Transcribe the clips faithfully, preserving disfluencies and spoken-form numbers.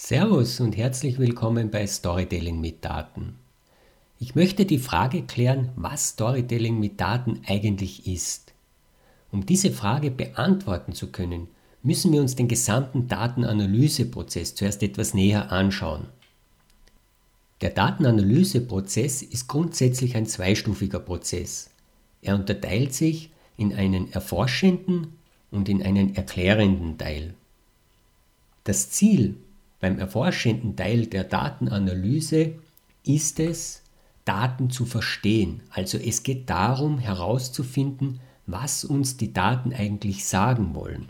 Servus und herzlich willkommen bei Storytelling mit Daten. Ich möchte die Frage klären, was Storytelling mit Daten eigentlich ist. Um diese Frage beantworten zu können, müssen wir uns den gesamten Datenanalyseprozess zuerst etwas näher anschauen. Der Datenanalyseprozess ist grundsätzlich ein zweistufiger Prozess. Er unterteilt sich in einen erforschenden und in einen erklärenden Teil. Das Ziel beim erforschenden Teil der Datenanalyse ist es, Daten zu verstehen. Also es geht darum herauszufinden, was uns die Daten eigentlich sagen wollen.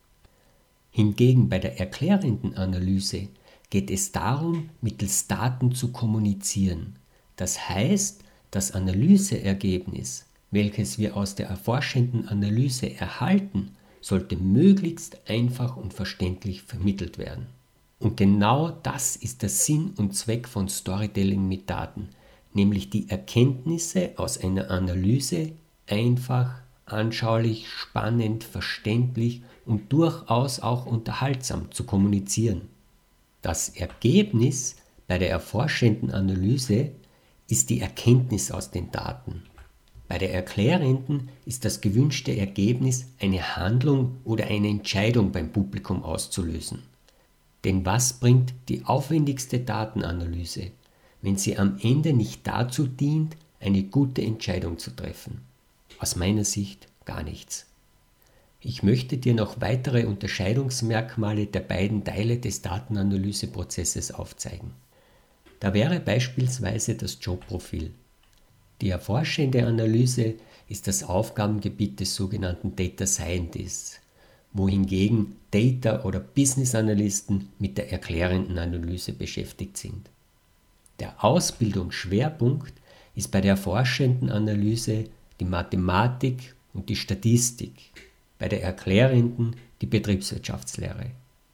Hingegen bei der erklärenden Analyse geht es darum, mittels Daten zu kommunizieren. Das heißt, das Analyseergebnis, welches wir aus der erforschenden Analyse erhalten, sollte möglichst einfach und verständlich vermittelt werden. Und genau das ist der Sinn und Zweck von Storytelling mit Daten, nämlich die Erkenntnisse aus einer Analyse einfach, anschaulich, spannend, verständlich und durchaus auch unterhaltsam zu kommunizieren. Das Ergebnis bei der erforschenden Analyse ist die Erkenntnis aus den Daten. Bei der erklärenden ist das gewünschte Ergebnis, eine Handlung oder eine Entscheidung beim Publikum auszulösen. Denn was bringt die aufwendigste Datenanalyse, wenn sie am Ende nicht dazu dient, eine gute Entscheidung zu treffen? Aus meiner Sicht gar nichts. Ich möchte dir noch weitere Unterscheidungsmerkmale der beiden Teile des Datenanalyseprozesses aufzeigen. Da wäre beispielsweise das Jobprofil. Die erforschende Analyse ist das Aufgabengebiet des sogenannten Data Scientists, wohingegen Data- oder Business-Analysten mit der erklärenden Analyse beschäftigt sind. Der Ausbildungsschwerpunkt ist bei der erforschenden Analyse die Mathematik und die Statistik, bei der erklärenden die Betriebswirtschaftslehre.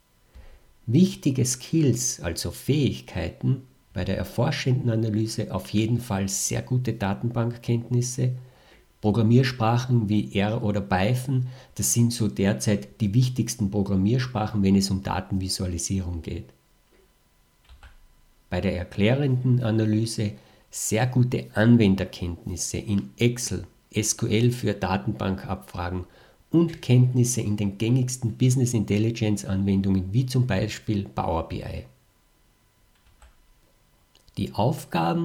Wichtige Skills, also Fähigkeiten, bei der erforschenden Analyse auf jeden Fall sehr gute Datenbankkenntnisse. Programmiersprachen wie R oder Python, das sind so derzeit die wichtigsten Programmiersprachen, wenn es um Datenvisualisierung geht. Bei der erklärenden Analyse sehr gute Anwenderkenntnisse in Excel, S Q L für Datenbankabfragen und Kenntnisse in den gängigsten Business Intelligence Anwendungen wie zum Beispiel Power B I. Die Aufgaben